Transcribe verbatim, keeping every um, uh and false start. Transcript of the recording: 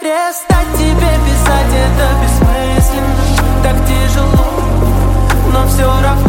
Перестать тебе писать — это бессмысленно. Так тяжело, но все равно